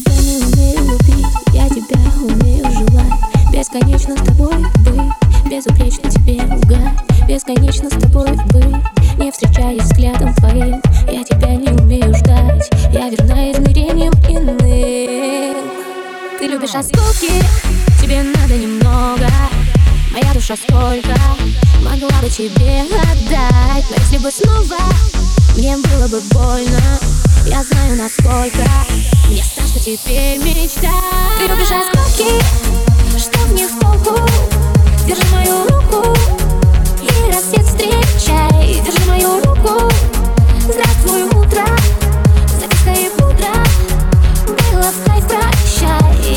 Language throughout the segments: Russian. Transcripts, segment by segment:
тебя не умею любить, я тебя умею желать. Бесконечно с тобой быть, безупречно тебе лгать. Бесконечно с тобой быть, не встречаясь взглядом твоим. Я тебя не умею ждать, я верна измерениям иным. Ты любишь осколки, тебе надо немного. Моя душа сколько могла бы тебе отдать. Но если бы снова мне было бы больно, я знаю, насколько мне страшно теперь мечтать. Ты любишь осколки, что в них толку? Держи мою руку и рассвет встречай. Держи мою руку, здравствуй утро, записка и пудра, было в кайф, прощай.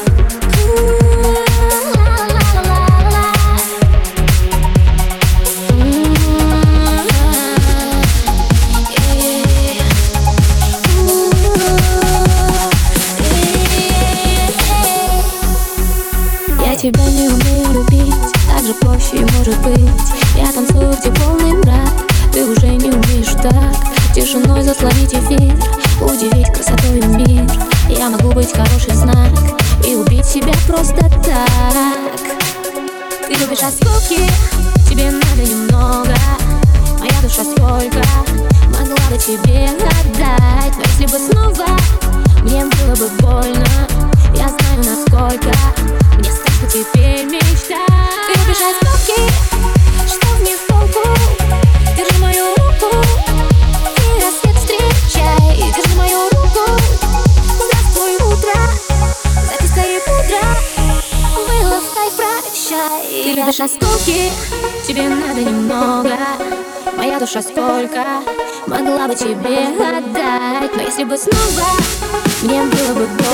Я тебя не умею любить, так же проще может быть. Я танцую, где полный мрак, ты уже не умеешь так тишиной заслонить эфир, удивить красотой мир. Я могу быть хороший знак и убить себя просто так. Ты любишь осколки, тебе надо немного. Моя душа сколько могла бы тебе отдать. Но если бы снова мне было бы больно, я знаю, насколько мне страшно теперь мечтать. Ты любишь осколки, что в них толку? Держи мою руку и рассвет встречай. Держи мою руку, здравствуй утро, записка и пудра, было в кайф, прощай. Ты любишь осколки, тебе надо немного. Моя душа сколько могла бы тебе отдать. Но если бы снова мне было бы больно,